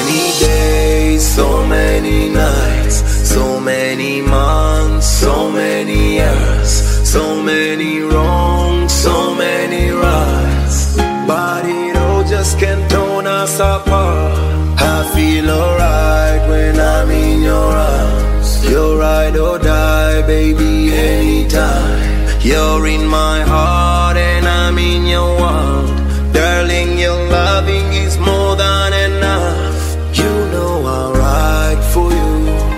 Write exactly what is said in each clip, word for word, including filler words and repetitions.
many days, so many nights, so many months, so many years, so many wrongs, so many rights. But it all just can't turn us apart. I feel alright when I'm in your arms. You're ride or die, baby, anytime. You're in my heart and I'm in your world. Darling, your loving is more than enough. You know I'll ride for you,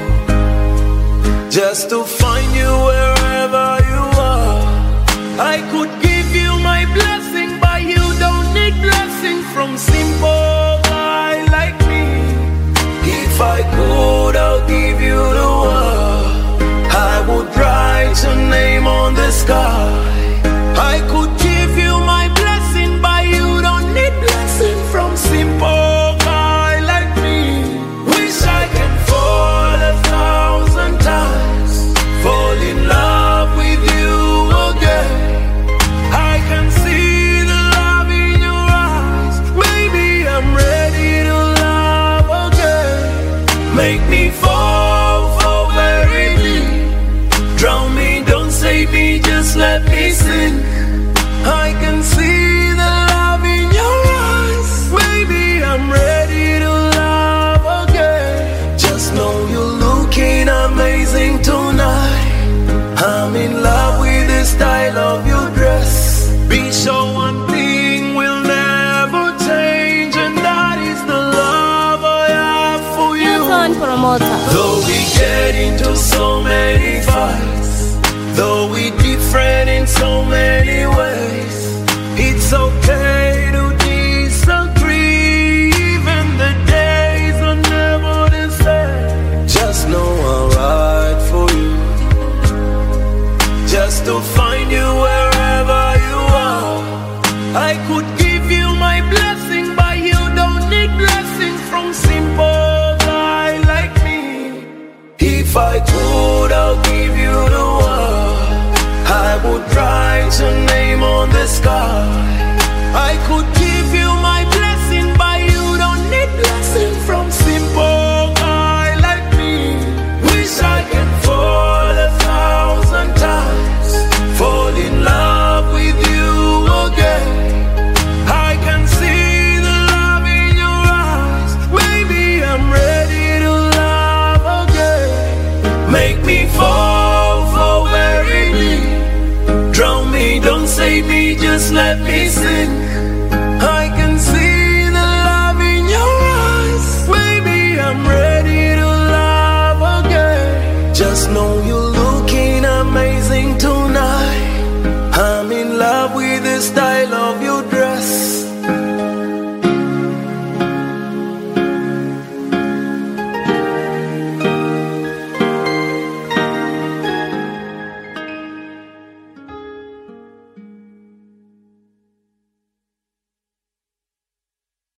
just to find you wherever you are. I could give you my blessing, but you don't need blessing from simple guy like me. If I could, I'll give you the world. I would write your name on the sky. I could give you my blessing, but you don't need blessing from simple guy like me. Wish I can fall a thousand times, fall in love with you again. I can see the love in your eyes. Maybe I'm ready to love again. Make me fall for very deep. Drown me, don't save me, just let me sink. I can see the love in your eyes. Maybe I'm ready to love again. Just know you're looking amazing tonight. I'm in love with the style of your dress. Be sure one thing will never change, and that is the love I have for you. Though we get into so many fights, though we different in so many ways, it's okay to disagree. Even the days are never the same. Just know I'll ride for you, just to find you wherever you are. I could give you my blessing, but you don't need blessing from simple guy like me. If I could, I'll give you the world. I would write your name on the sky. I could give you my blessing, but you don't need blessing from simple guy like me. Wish I can fall a thousand times, fall in love with you again. I can see the love in your eyes. Maybe I'm ready to love again. Make me fall for very deep. Drown me, don't save me, just let me sink.